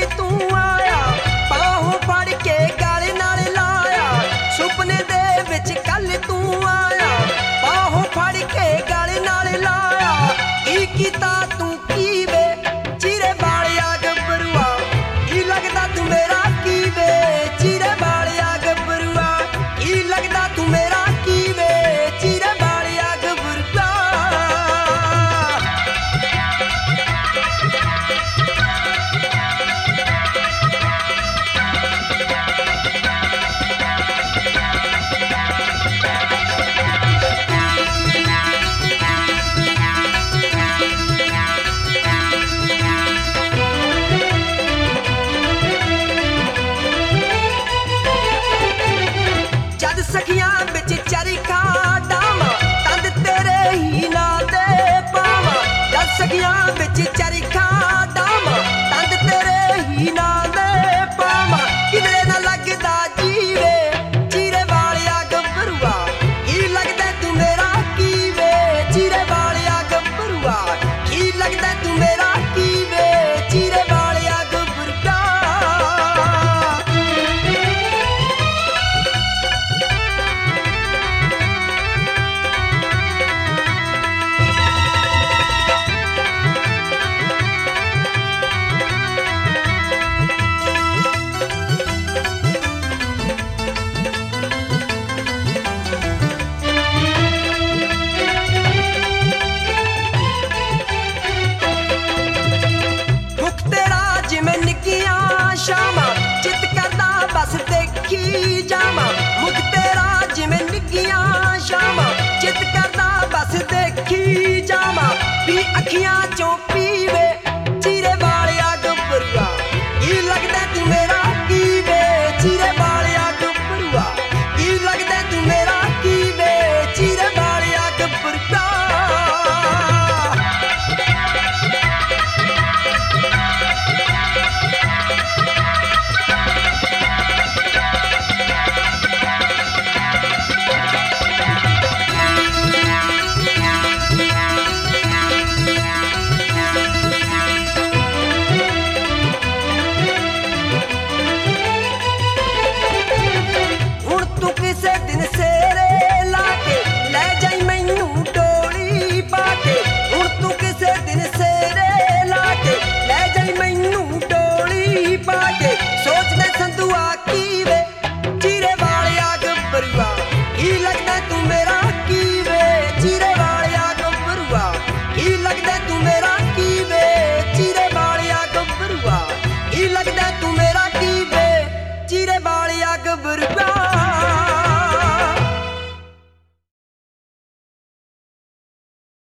तू आया बाहों फड़ के गल नाल लाया सुपने दे विच कल तू आया बाहों फड़ के गल नाल लाया की कीता तू की वे चिरे बालिया गबरुआ की लगदा तू मेरा की वे चिरे बालिया गबरुआ की लगदा तू मेरा की वे चिरे बालिया गबरुआ जद सखियां बिच चरखा डावां तंद तेरे ही ना दे पावां जद सखियां बिच चरखा डावां तंद तेरे ही ना दे पावां किधरे ना लगदा जीवे चीरे वालिया गबरुआ की लगदा तू मेरा की वे चीरे वालिया गबरुआ की लगदा तू मेरा की वे चीरे वालिया गबरुआ मुख तेरा जिमें निक्कियां शामां चित करदा बस देखी जावां मुख तेरा जिमें निक्कियां शामां चित करदा बस देखी जावां भी अखियां चों पीवे